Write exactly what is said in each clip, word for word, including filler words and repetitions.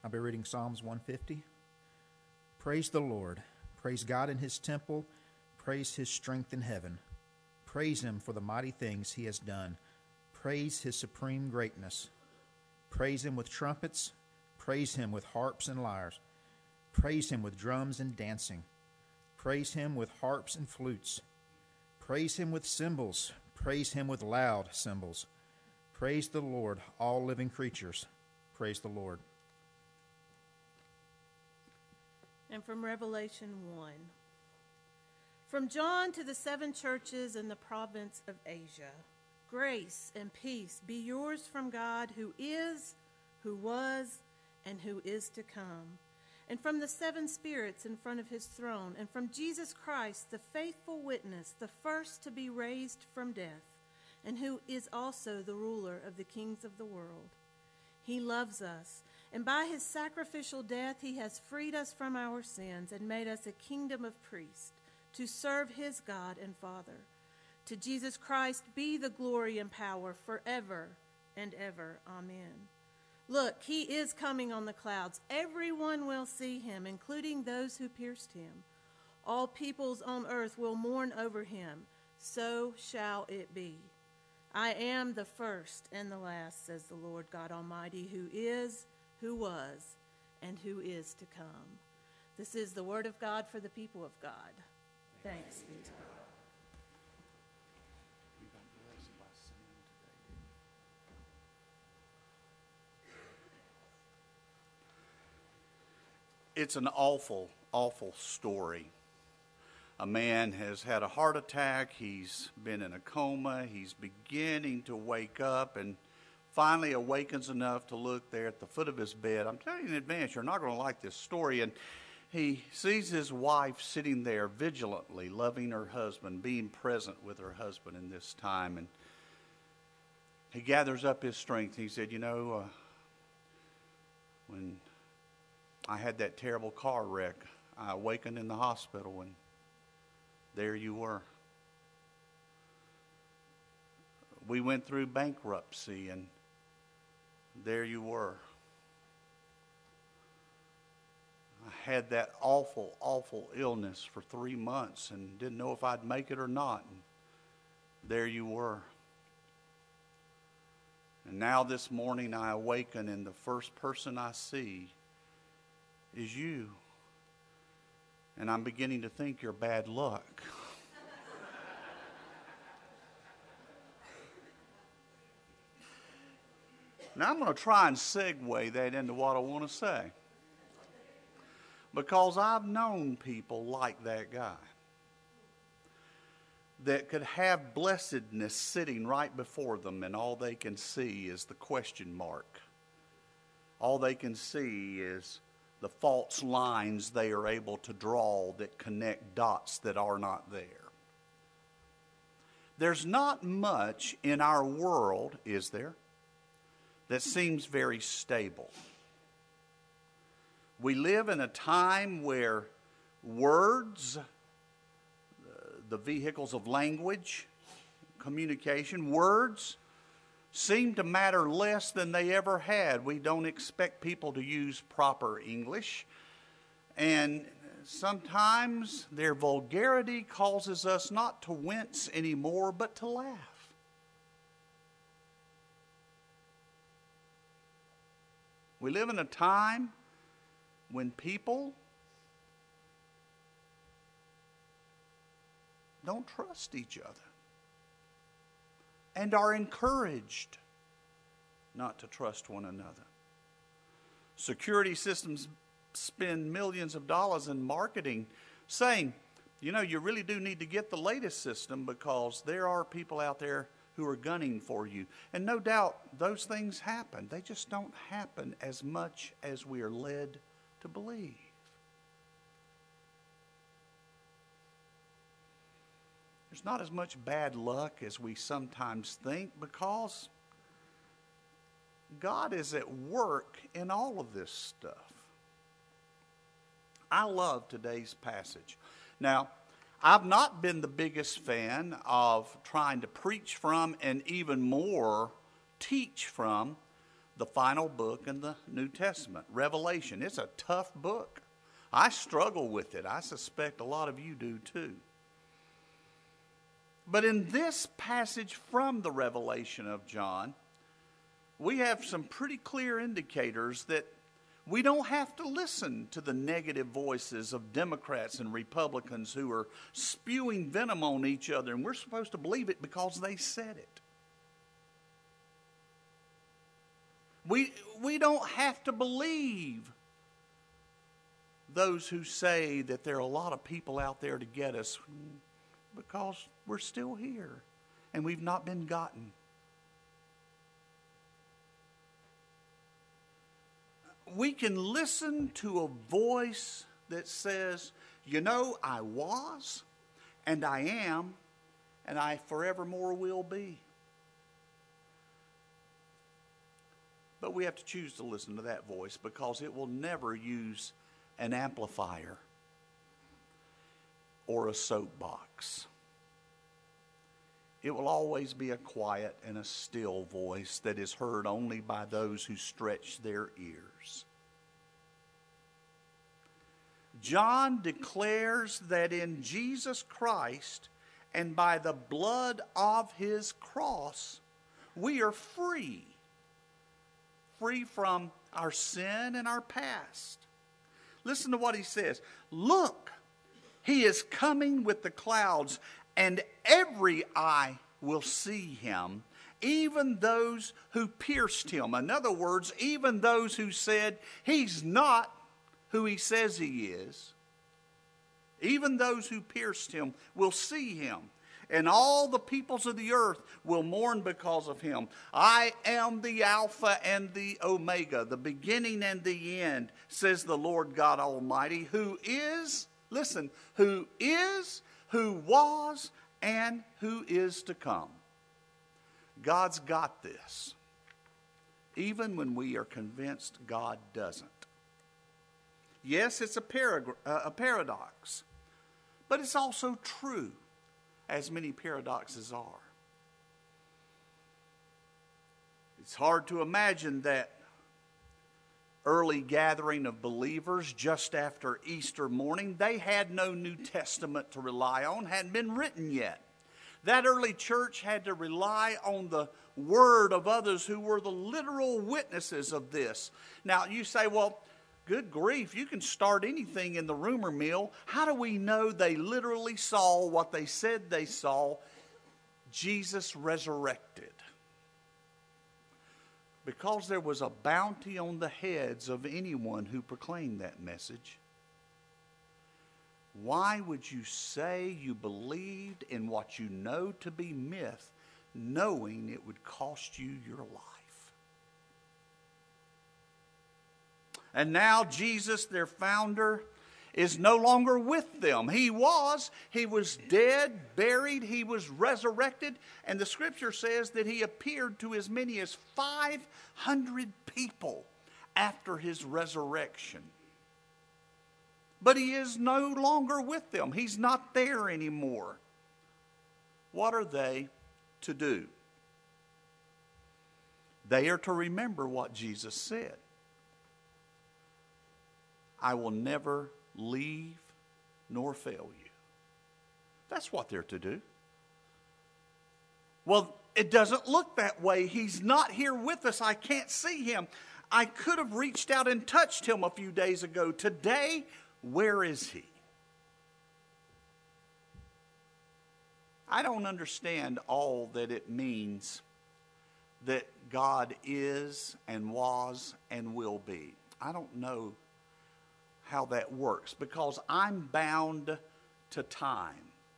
I'll be reading Psalms one fifty. Praise the Lord. Praise God in his temple. Praise his strength in heaven. Praise him for the mighty things he has done. Praise his supreme greatness. Praise him with trumpets. Praise him with harps and lyres. Praise him with drums and dancing. Praise him with harps and flutes. Praise him with cymbals. Praise him with loud cymbals. Praise the Lord, all living creatures. Praise the Lord. And from Revelation one. From John to the seven churches in the province of Asia, grace and peace be yours from God, who is, who was, and who is to come, and from the seven spirits in front of his throne, and from Jesus Christ, the faithful witness, the first to be raised from death, and who is also the ruler of the kings of the world. He loves us, and by his sacrificial death he has freed us from our sins and made us a kingdom of priests to serve his God and Father. To Jesus Christ be the glory and power forever and ever. Amen. Look, he is coming on the clouds. Everyone will see him, including those who pierced him. All peoples on earth will mourn over him. So shall it be. I am the first and the last, says the Lord God Almighty, who is, who was, and who is to come. This is the word of God for the people of God. Thanks be to God. It's an awful, awful story. A man has had a heart attack. He's been in a coma. He's beginning to wake up and finally awakens enough to look there at the foot of his bed. I'm telling you in advance, you're not going to like this story. And he sees his wife sitting there vigilantly, loving her husband, being present with her husband in this time. And he gathers up his strength. He said, you know, uh, when I had that terrible car wreck, I awakened in the hospital, and there you were. We went through bankruptcy, and there you were. I had that awful, awful illness for three months and didn't know if I'd make it or not. And there you were. And now this morning I awaken, and the first person I see is you. And I'm beginning to think you're bad luck. Now I'm going to try and segue that into what I want to say. Because I've known people like that guy that could have blessedness sitting right before them, and all they can see is the question mark. All they can see is the false lines they are able to draw that connect dots that are not there. There's not much in our world, is there, that seems very stable. We live in a time where words, the vehicles of language, communication, words seem to matter less than they ever had. We don't expect people to use proper English. And sometimes their vulgarity causes us not to wince anymore, but to laugh. We live in a time when people don't trust each other and are encouraged not to trust one another. Security systems spend millions of dollars in marketing saying, you know, you really do need to get the latest system because there are people out there who are gunning for you. And no doubt those things happen. They just don't happen as much as we are led to believe. There's not as much bad luck as we sometimes think, because God is at work in all of this stuff. I love today's passage. Now, I've not been the biggest fan of trying to preach from and even more teach from the final book in the New Testament, Revelation. It's a tough book. I struggle with it. I suspect a lot of you do too. But in this passage from the Revelation of John, we have some pretty clear indicators that we don't have to listen to the negative voices of Democrats and Republicans who are spewing venom on each other, and we're supposed to believe it because they said it. We, we don't have to believe those who say that there are a lot of people out there to get us because we're still here and we've not been gotten. We can listen to a voice that says, you know, I was, and I am, and I forevermore will be. But we have to choose to listen to that voice because it will never use an amplifier or a soapbox. It will always be a quiet and a still voice that is heard only by those who stretch their ears. John declares that in Jesus Christ and by the blood of his cross, we are free. Free from our sin and our past. Listen to what he says. Look, he is coming with the clouds, and every eye will see him, even those who pierced him. In other words, even those who said he's not who he says he is. Even those who pierced him will see him. And all the peoples of the earth will mourn because of him. I am the Alpha and the Omega, the beginning and the end, says the Lord God Almighty, who is, listen, who is, who was, and who is to come. God's got this, even when we are convinced God doesn't. Yes, it's a, parag- uh, a paradox, but it's also true, as many paradoxes are. It's hard to imagine that early gathering of believers just after Easter morning. They had no New Testament to rely on, hadn't been written yet. That early church had to rely on the word of others who were the literal witnesses of this. Now you say, well, good grief, you can start anything in the rumor mill. How do we know they literally saw what they said they saw? Jesus resurrected. Because there was a bounty on the heads of anyone who proclaimed that message. Why would you say you believed in what you know to be myth, knowing it would cost you your life? And now Jesus, their founder, is no longer with them. He was. He was dead, buried. He was resurrected. And the scripture says that he appeared to as many as five hundred people after his resurrection. But he is no longer with them. He's not there anymore. What are they to do? They are to remember what Jesus said. I will never leave nor fail you. That's what they're to do. Well, it doesn't look that way. He's not here with us. I can't see him. I could have reached out and touched him a few days ago. Today, where is he? I don't understand all that it means that God is and was and will be. I don't know how that works because I'm bound to time.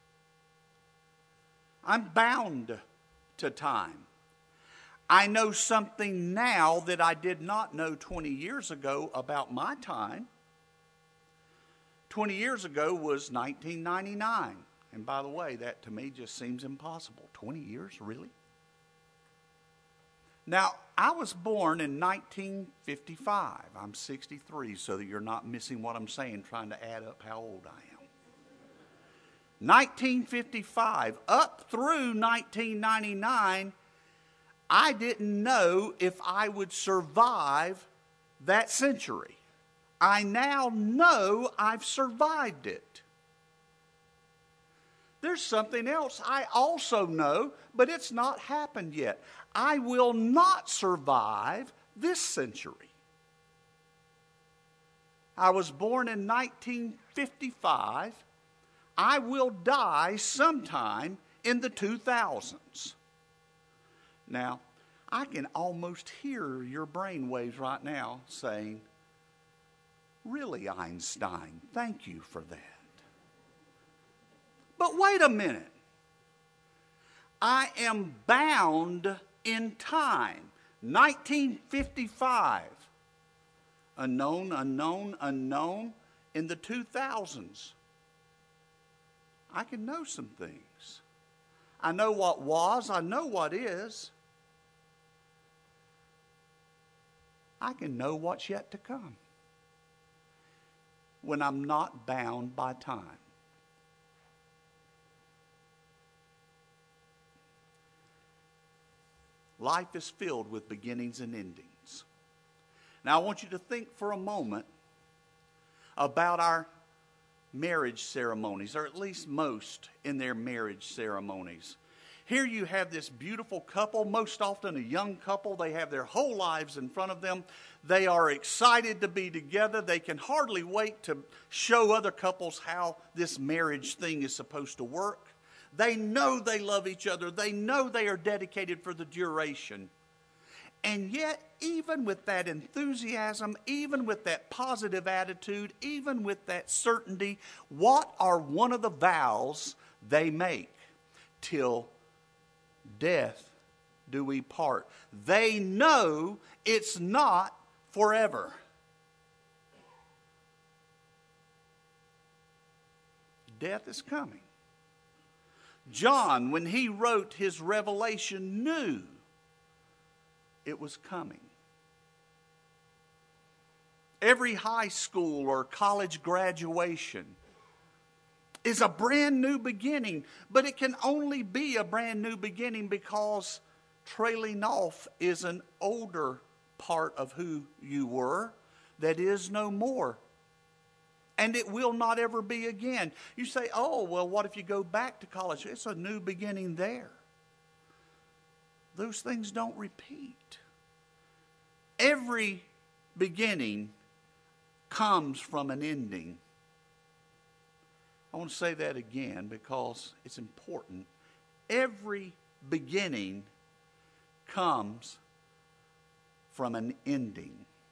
I'm bound to time. I know something now that I did not know twenty years ago about my time. twenty years ago was nineteen ninety-nine. And by the way, that to me just seems impossible. twenty years, really? Now, I was born in nineteen fifty-five. I'm sixty-three, so that you're not missing what I'm saying, trying to add up how old I am. nineteen fifty-five, up through nineteen ninety-nine, I didn't know if I would survive that century. I now know I've survived it. There's something else I also know, but it's not happened yet. I will not survive this century. I was born in nineteen fifty-five. I will die sometime in the two thousands. Now, I can almost hear your brain waves right now saying, really, Einstein, thank you for that. But wait a minute. I am bound in time. nineteen fifty-five. Unknown, unknown, unknown. In the two thousands, I can know some things. I know what was. I know what is. I can know what's yet to come when I'm not bound by time. Life is filled with beginnings and endings. Now I want you to think for a moment about our marriage ceremonies, or at least most in their marriage ceremonies. Here you have this beautiful couple, most often a young couple. They have their whole lives in front of them. They are excited to be together. They can hardly wait to show other couples how this marriage thing is supposed to work. They know they love each other. They know they are dedicated for the duration. And yet, even with that enthusiasm, even with that positive attitude, even with that certainty, what are one of the vows they make? Till death do we part. They know it's not forever. Death is coming. John, when he wrote his Revelation, knew it was coming. Every high school or college graduation is a brand new beginning, but it can only be a brand new beginning because trailing off is an older part of who you were that is no more. And it will not ever be again. You say, oh, well, what if you go back to college? It's a new beginning there. Those things don't repeat. Every beginning comes from an ending. I want to say that again because it's important. Every beginning comes from an ending.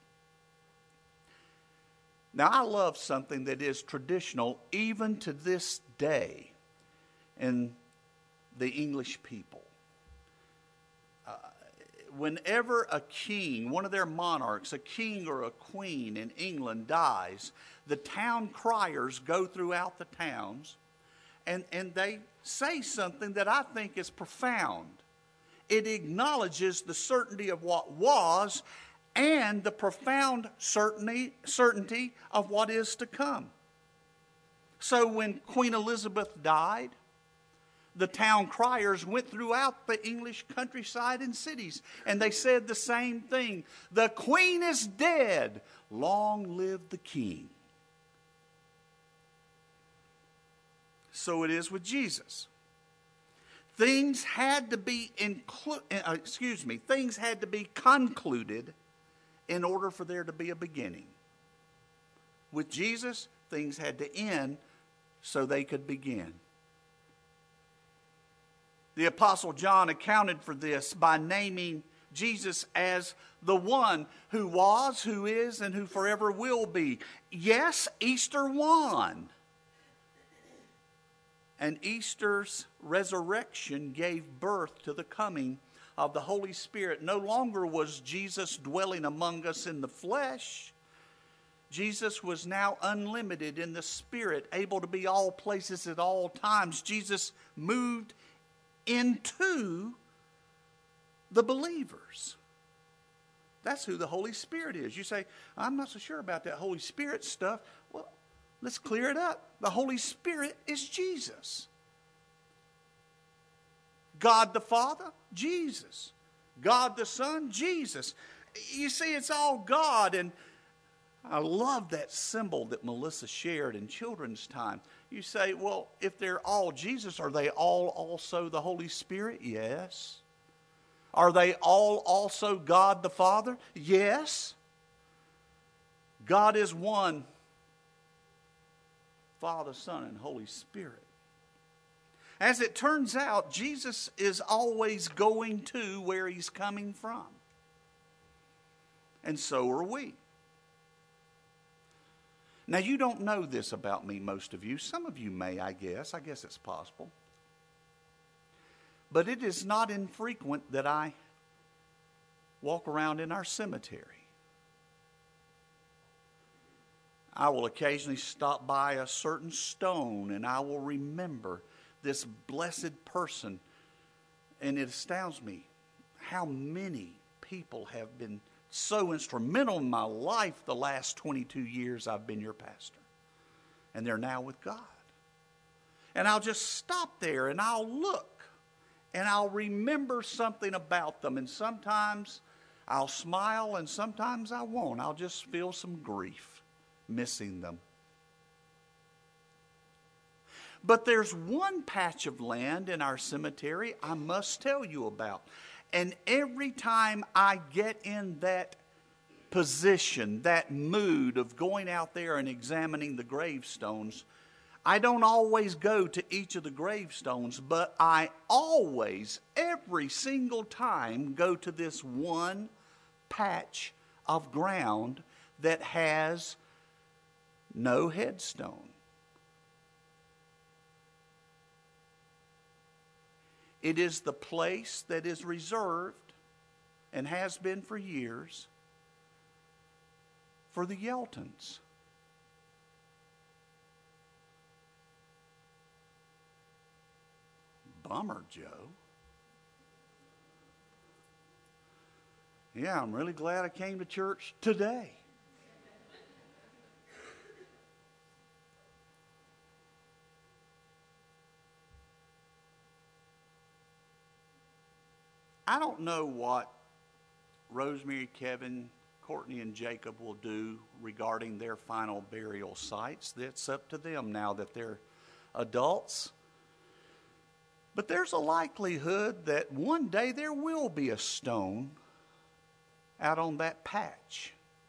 Now, I love something that is traditional even to this day in the English people. Uh, whenever a king, one of their monarchs, a king or a queen in England dies, the town criers go throughout the towns and, and they say something that I think is profound. It acknowledges the certainty of what was and the profound certainty, certainty of what is to come. So when Queen Elizabeth died, the town criers went throughout the English countryside and cities, and they said the same thing. The Queen is dead. Long live the King. So it is with Jesus. Things had to be inclu- uh, excuse me, things had to be concluded in order for there to be a beginning. With Jesus, things had to end so they could begin. The Apostle John accounted for this by naming Jesus as the one who was, who is, and who forever will be. Yes, Easter won. And Easter's resurrection gave birth to the coming of the Holy Spirit. No longer was Jesus dwelling among us in the flesh. Jesus was now unlimited in the Spirit, able to be all places at all times. Jesus moved into the believers. That's who the Holy Spirit is. You say, I'm not so sure about that Holy Spirit stuff. Well, let's clear it up. The Holy Spirit is Jesus. God the Father, Jesus. God the Son, Jesus. You see, it's all God. And I love that symbol that Melissa shared in children's time. You say, well, if they're all Jesus, are they all also the Holy Spirit? Yes. Are they all also God the Father? Yes. God is one, Father, Son, and Holy Spirit. As it turns out, Jesus is always going to where he's coming from. And so are we. Now, you don't know this about me, most of you. Some of you may, I guess. I guess it's possible. But it is not infrequent that I walk around in our cemetery. I will occasionally stop by a certain stone and I will remember this blessed person. And it astounds me how many people have been so instrumental in my life the last twenty-two years I've been your pastor. And they're now with God. And I'll just stop there and I'll look and I'll remember something about them. And sometimes I'll smile and sometimes I won't. I'll just feel some grief missing them. But there's one patch of land in our cemetery I must tell you about. And every time I get in that position, that mood of going out there and examining the gravestones, I don't always go to each of the gravestones, but I always, every single time, go to this one patch of ground that has no headstone. It is the place that is reserved, and has been for years, for the Yeltons. Bummer, Joe. Yeah, I'm really glad I came to church today. I don't know what Rosemary, Kevin, Courtney, and Jacob will do regarding their final burial sites. That's up to them now that they're adults. But there's a likelihood that one day there will be a stone out on that patch.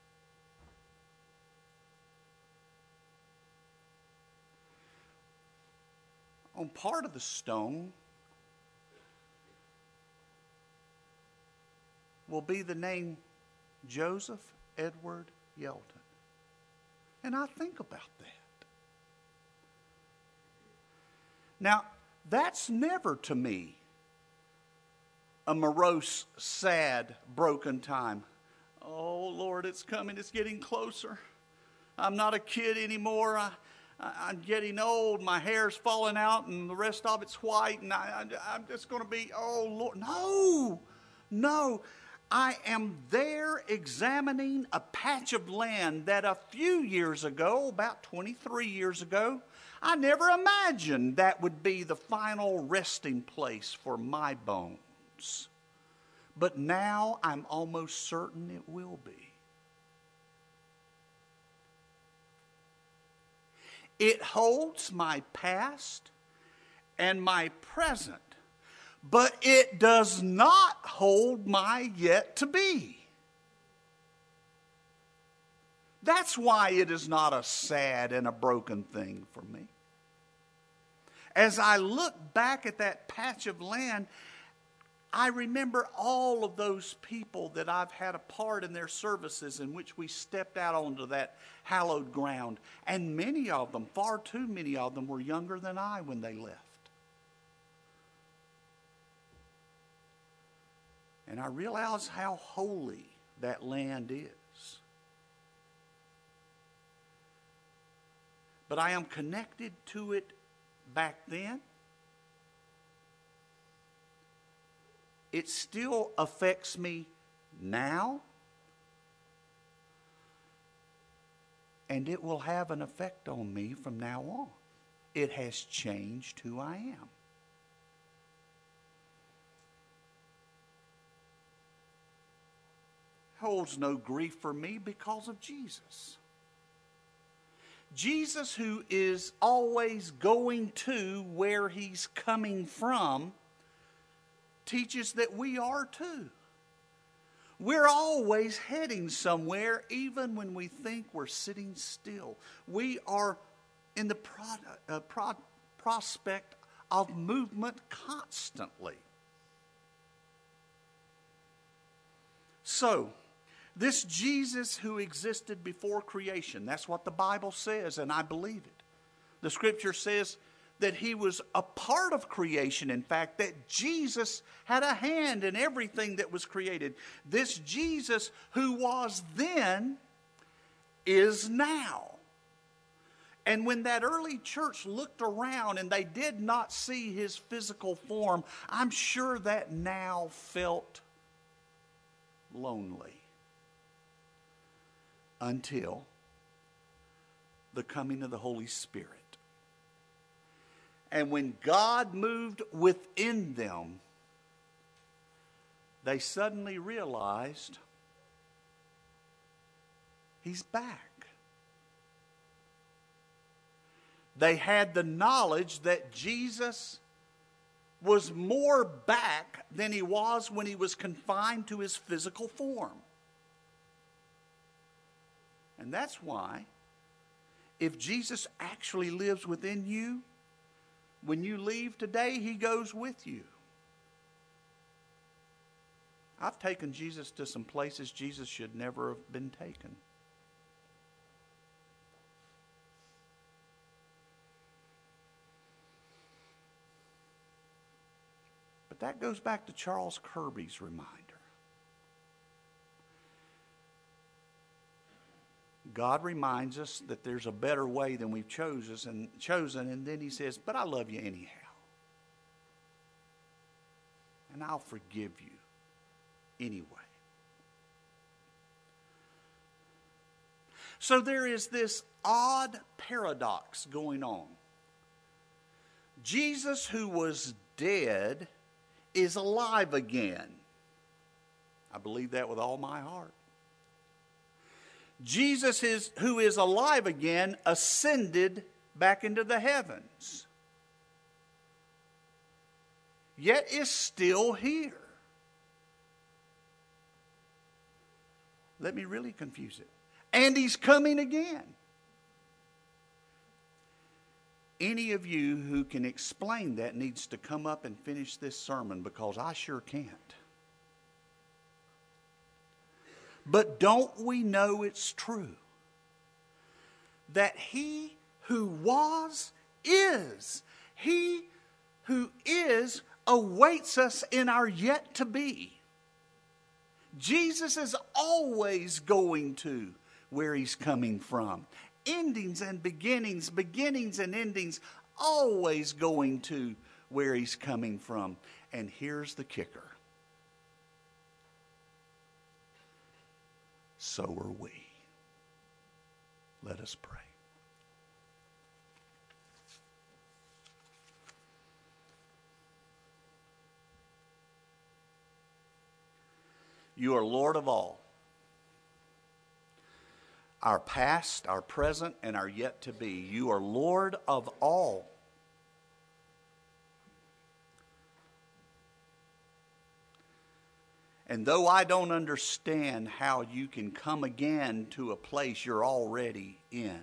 On part of the stone will be the name Joseph Edward Yelton. And I think about that. Now, that's never to me a morose, sad, broken time. Oh, Lord, it's coming. It's getting closer. I'm not a kid anymore. I, I, I'm getting old. My hair's falling out and the rest of it's white. And I, I, I'm just going to be, oh, Lord. No, no. I am there examining a patch of land that a few years ago, about twenty-three years ago, I never imagined that would be the final resting place for my bones. But now I'm almost certain it will be. It holds my past and my present, but it does not hold my yet to be. That's why it is not a sad and a broken thing for me. As I look back at that patch of land, I remember all of those people that I've had a part in their services in which we stepped out onto that hallowed ground. And many of them, far too many of them, were younger than I when they left. And I realize how holy that land is. But I am connected to it back then. It still affects me now. And it will have an effect on me from now on. It has changed who I am. holds no grief for me because of Jesus. Jesus, who is always going to where he's coming from, teaches that we are too. We're always heading somewhere, even when we think we're sitting still. We are in the pro- uh, pro- prospect of movement constantly. So, this Jesus who existed before creation, that's what the Bible says, and I believe it. The Scripture says that he was a part of creation. In fact, that Jesus had a hand in everything that was created. This Jesus who was then is now. And when that early church looked around and they did not see his physical form, I'm sure that now felt lonely. Until the coming of the Holy Spirit. And when God moved within them, they suddenly realized he's back. They had the knowledge that Jesus was more back than he was when he was confined to his physical form. And that's why, if Jesus actually lives within you, when you leave today, he goes with you. I've taken Jesus to some places Jesus should never have been taken. But that goes back to Charles Kirby's reminder. God reminds us that there's a better way than we've chosen, and chosen, and then he says, but I love you anyhow. And I'll forgive you anyway. So there is this odd paradox going on. Jesus, who was dead, is alive again. I believe that with all my heart. Jesus, is, who is alive again, ascended back into the heavens, yet is still here. Let me really confuse it. And he's coming again. Any of you who can explain that needs to come up and finish this sermon, because I sure can't. But don't we know it's true that he who was is, he who is awaits us in our yet to be. Jesus is always going to where he's coming from. Endings and beginnings, beginnings and endings, always going to where he's coming from. And here's the kicker. So are we. Let us pray. You are Lord of all. Our past, our present, and our yet to be. You are Lord of all. And though I don't understand how you can come again to a place you're already in,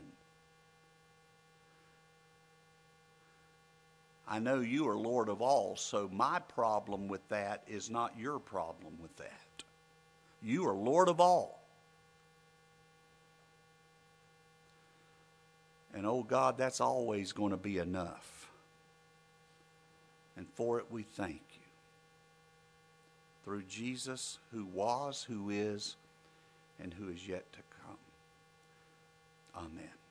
I know you are Lord of all, so my problem with that is not your problem with that. You are Lord of all. And oh God, that's always going to be enough. And for it we thank you. Through Jesus, who was, who is, and who is yet to come. Amen.